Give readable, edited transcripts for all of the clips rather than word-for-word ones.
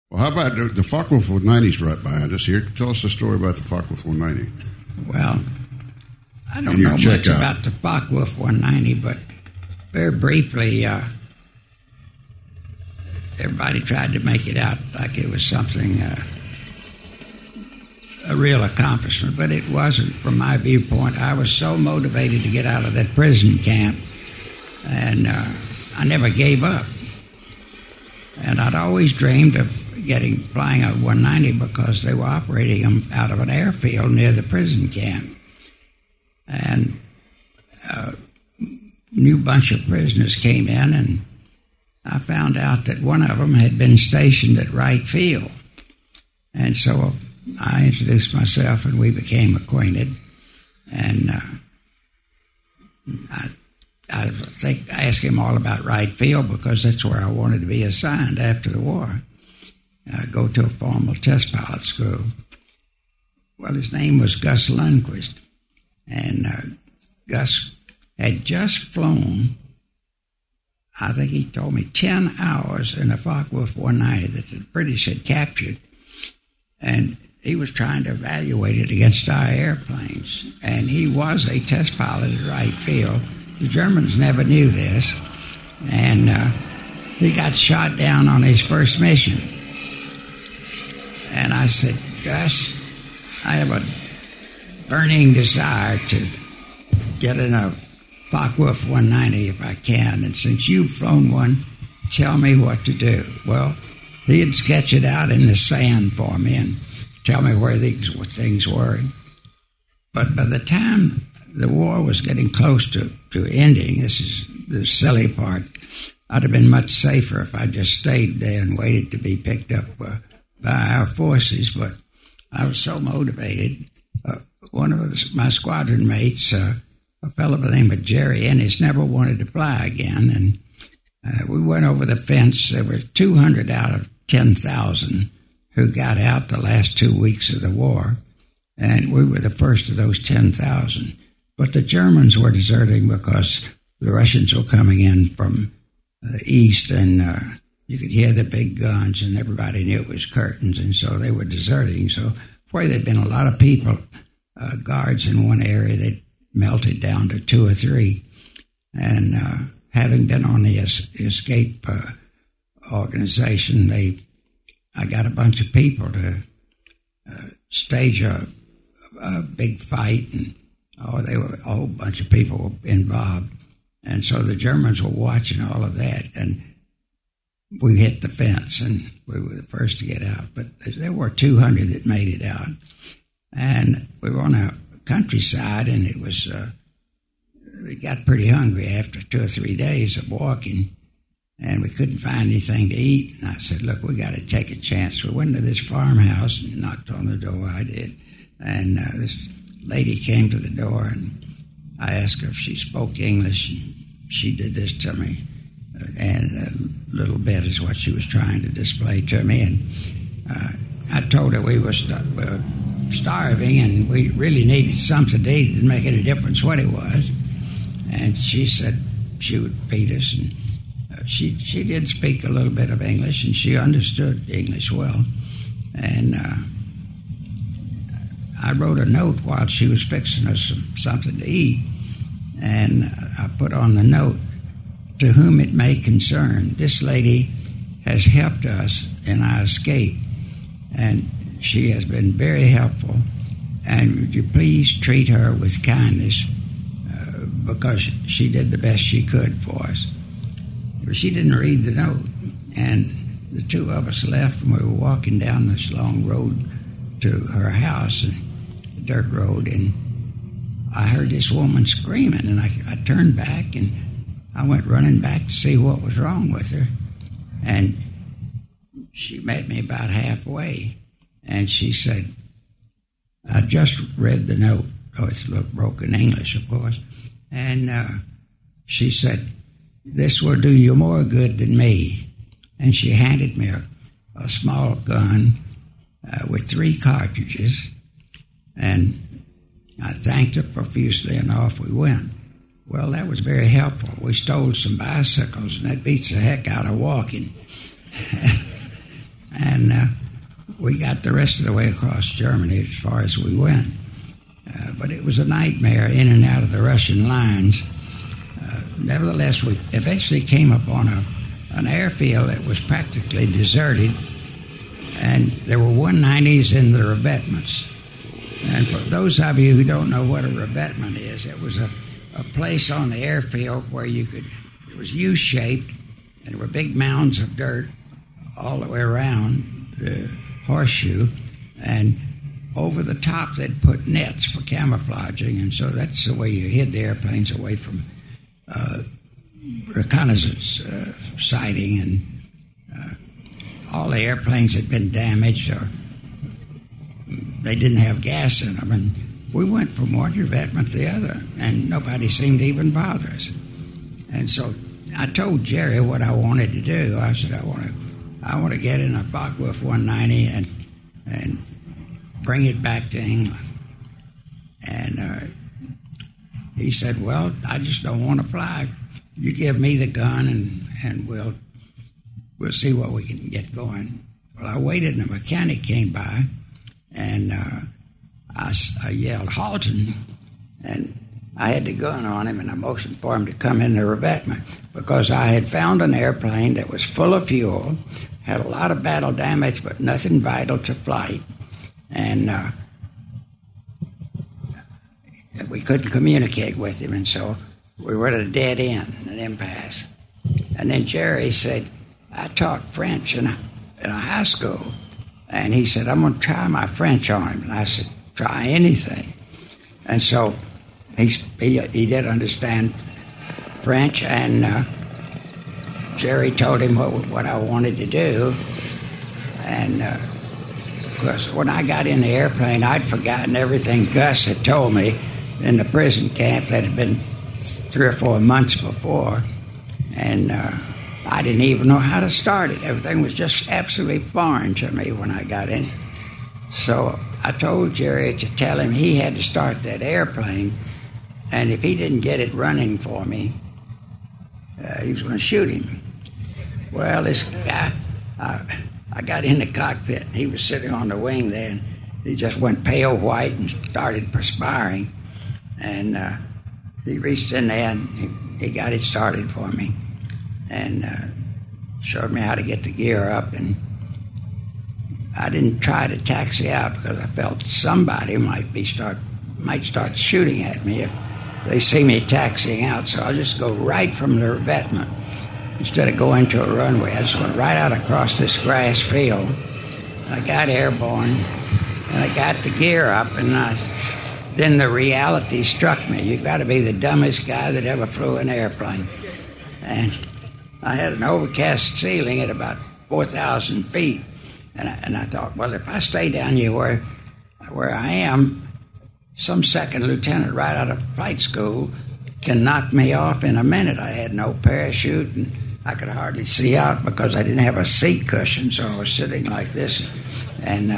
Well, how about the Focke-Wulf 190's right behind us here? Tell us the story about the Focke-Wulf 190. Well, I don't know much about the Focke-Wulf 190, but very briefly, everybody tried to make it out like it was something, a real accomplishment, but it wasn't from my viewpoint. I was so motivated to get out of that prison camp, and I never gave up. And I'd always dreamed of flying a 190 because they were operating them out of an airfield near the prison camp. And a new bunch of prisoners came in, and I found out that one of them had been stationed at Wright Field. And so I introduced myself, and we became acquainted. And I asked him all about Wright Field because that's where I wanted to be assigned after the war. Go to a formal test pilot school. Well, his name was Gus Lundquist, and Gus had just flown, I think he told me, 10 hours in a Focke-Wulf 190 that the British had captured, and he was trying to evaluate it against our airplanes, and he was a test pilot at Wright Field. The Germans never knew this, and he got shot down on his first mission. And I said, Gus, I have a burning desire to get in a Focke-Wulf 190 if I can, and since you've flown one, tell me what to do. Well, he'd sketch it out in the sand for me and tell me where these things were. But by the time the war was getting close to ending, this is the silly part, I'd have been much safer if I just stayed there and waited to be picked up by our forces, but I was so motivated. One of my squadron mates, a fellow by the name of Jerry Ennis, never wanted to fly again, and we went over the fence. There were 200 out of 10,000 who got out the last 2 weeks of the war, and we were the first of those 10,000. But the Germans were deserting because the Russians were coming in from east, and you could hear the big guns, and everybody knew it was curtains, and so they were deserting. So where there'd been a lot of people, guards in one area, they melted down to 2 or 3. And having been on the escape organization, I got a bunch of people to stage a big fight, and they were a whole bunch of people involved. And so the Germans were watching all of that, and we hit the fence, and we were the first to get out. But there were 200 that made it out. And we were on a countryside, and it we got pretty hungry after 2 or 3 days of walking, and we couldn't find anything to eat. And I said, look, we got to take a chance. We went to this farmhouse and knocked on the door. I did. And this lady came to the door, and I asked her if she spoke English, and she did this to me. And a little bit is what she was trying to display to me. And I told her we were starving, and we really needed something to eat. It didn't make any difference what it was. And she said she would feed us. And she did speak a little bit of English, and she understood English well. And I wrote a note while she was fixing us something to eat. And I put on the note, to whom it may concern, this lady has helped us in our escape, and she has been very helpful, and would you please treat her with kindness because she did the best she could for us. She didn't read the note, and the 2 of us left, and we were walking down this long road to her house, a dirt road, and I heard this woman screaming, and I turned back, and I went running back to see what was wrong with her, and she met me about halfway, and she said, I just read the note. It's a little broken English, of course, and she said, this will do you more good than me. And she handed me a small gun with 3 cartridges, and I thanked her profusely, and off we went. Well, that was very helpful. We stole some bicycles, and that beats the heck out of walking. and we got the rest of the way across Germany as far as we went. But it was a nightmare in and out of the Russian lines. Nevertheless, we eventually came upon an airfield that was practically deserted, and there were 190s in the revetments. And for those of you who don't know what a revetment is, it was a place on the airfield where it was U-shaped, and there were big mounds of dirt all the way around the horseshoe, and over the top they'd put nets for camouflaging, and so that's the way you hid the airplanes away from reconnaissance sighting, and all the airplanes had been damaged or they didn't have gas in them, and we went from one revetment to the other, and nobody seemed to even bother us. And so I told Jerry what I wanted to do. I said, I want to get in a Focke-Wulf 190 and bring it back to England. And he said, well, I just don't want to fly. You give me the gun, and we'll see what we can get going. Well, I waited, and a mechanic came by, and I yelled, Halton, and I had the gun on him, and I motioned for him to come in the revetment because I had found an airplane that was full of fuel, had a lot of battle damage, but nothing vital to flight, and we couldn't communicate with him, and so we were at a dead end, an impasse. And then Jerry said, I taught French in a high school, and he said, I'm going to try my French on him. And I said, try anything. And so he did understand French, and Jerry told him what I wanted to do. And of course, when I got in the airplane, I'd forgotten everything Gus had told me in the prison camp that had been 3 or 4 months before. And I didn't even know how to start it. Everything was just absolutely foreign to me when I got in. So I told Jerry to tell him he had to start that airplane, and if he didn't get it running for me, he was going to shoot him. Well, this guy, I got in the cockpit, and he was sitting on the wing there, and he just went pale white and started perspiring. And he reached in there, and he got it started for me, and showed me how to get the gear up. And I didn't try to taxi out because I felt somebody might start shooting at me if they see me taxiing out. So I'll just go right from the revetment instead of going to a runway. I just went right out across this grass field. I got airborne, and I got the gear up, and then the reality struck me. You've got to be the dumbest guy that ever flew an airplane. And I had an overcast ceiling at about 4,000 feet. And I thought, well, if I stay down here where I am, some second lieutenant right out of flight school can knock me off in a minute. I had no parachute, and I could hardly see out because I didn't have a seat cushion, so I was sitting like this. And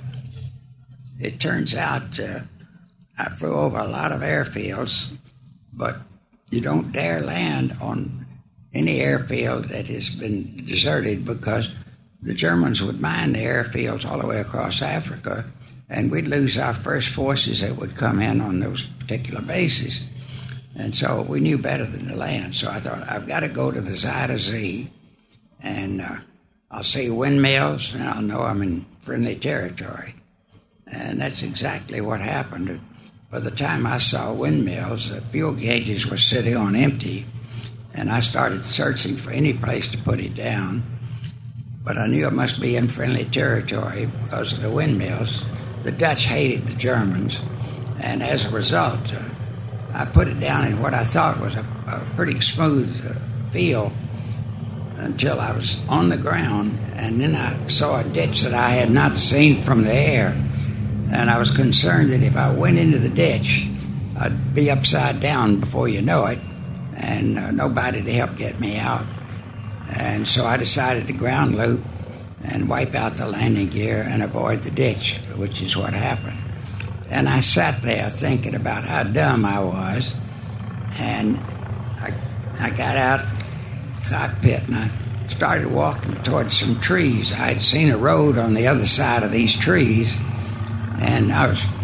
it turns out I flew over a lot of airfields, but you don't dare land on any airfield that has been deserted because the Germans would mine the airfields all the way across Africa, and we'd lose our first forces that would come in on those particular bases. And so we knew better than to land. So I thought, I've got to go to the Zuyder Zee, and I'll see windmills, and I'll know I'm in friendly territory. And that's exactly what happened. By the time I saw windmills, the fuel gauges were sitting on empty, and I started searching for any place to put it down. But I knew it must be in friendly territory because of the windmills. The Dutch hated the Germans, and as a result, I put it down in what I thought was a pretty smooth field until I was on the ground, and then I saw a ditch that I had not seen from the air, and I was concerned that if I went into the ditch, I'd be upside down before you know it, and nobody to help get me out. And so I decided to ground loop and wipe out the landing gear and avoid the ditch, which is what happened. And I sat there thinking about how dumb I was, and I got out of the cockpit and I started walking towards some trees. I'd seen a road on the other side of these trees, and I was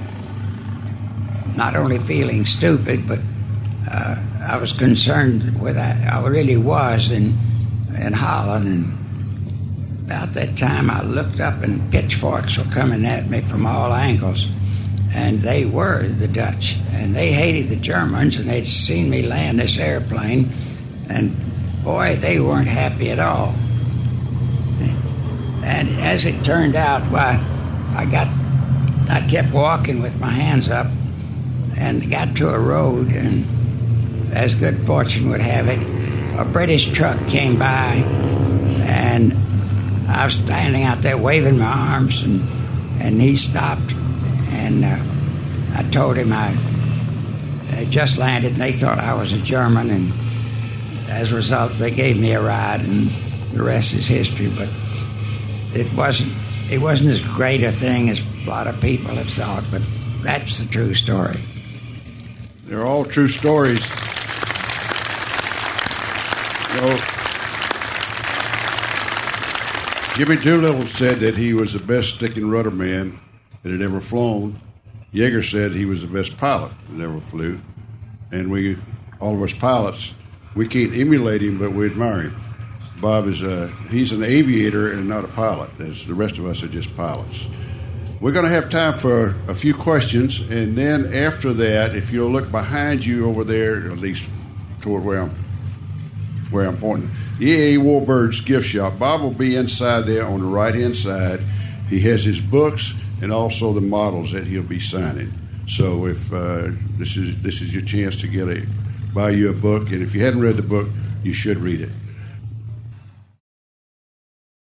not only feeling stupid, but I was concerned with that. I really was in Holland, and about that time I looked up and pitchforks were coming at me from all angles, and they were the Dutch, and they hated the Germans, and they'd seen me land this airplane, and boy, they weren't happy at all. And as it turned out, why, I kept walking with my hands up and got to a road, and as good fortune would have it, a British truck came by, and I was standing out there waving my arms, and he stopped, and I told him I had just landed, and they thought I was a German, and as a result, they gave me a ride, and the rest is history. But it wasn't as great a thing as a lot of people have thought, but that's the true story. They're all true stories. Jimmy Doolittle said that he was the best stick and rudder man that had ever flown. Yeager said he was the best pilot that ever flew. And all of us pilots, we can't emulate him, but we admire him. Bob he's an aviator and not a pilot, as the rest of us are just pilots. We're going to have time for a few questions, and then after that, if you'll look behind you over there, at least toward where I'm pointing, E.A. Warbird's gift shop. Bob will be inside there on the right-hand side. He has his books and also the models that he'll be signing. So if this is your chance to buy you a book, and if you hadn't read the book, you should read it.